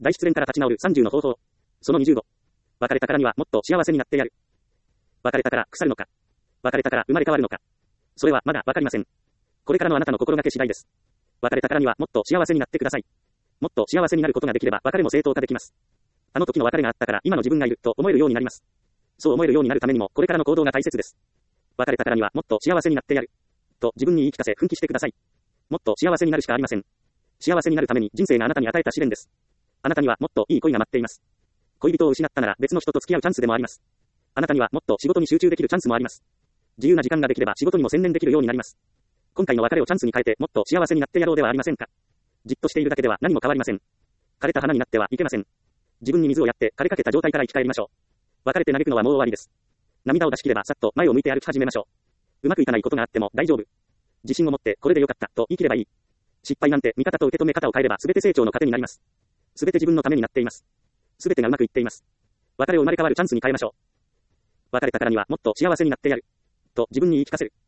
大失恋から立ち直る30の方法。その25。別れたからにはもっと幸せになってやる。別れたから腐るのか。別れたから生まれ変わるのか。それはまだわかりません。これからのあなたの心がけ次第です。別れたからにはもっと幸せになってください。もっと幸せになることができれば別れも正当化できます。あの時の別れがあったから今の自分がいると思えるようになります。そう思えるようになるためにもこれからの行動が大切です。別れたからにはもっと幸せになってやる。と自分に言い聞かせ奮起してください。もっと幸せになるしかありません。幸せになるために人生があなたに与えた試練です。あなたにはもっといい恋が待っています。恋人を失ったなら別の人と付き合うチャンスでもあります。あなたにはもっと仕事に集中できるチャンスもあります。自由な時間ができれば仕事にも専念できるようになります。今回の別れをチャンスに変えてもっと幸せになってやろうではありませんか。じっとしているだけでは何も変わりません。枯れた花になってはいけません。自分に水をやって枯れかけた状態から生き返りましょう。別れて嘆くのはもう終わりです。涙を出し切ればさっと前を向いて歩き始めましょう。うまくいかないことがあっても大丈夫。自信を持ってこれでよかったと言い切ればいい。失敗なんて見方と受け止め方を変えれば全て成長の糧になります。全て自分のためになっています。全てがうまくいっています。別れを生まれ変わるチャンスに変えましょう。別れたからにはもっと幸せになってやる。と自分に言い聞かせる。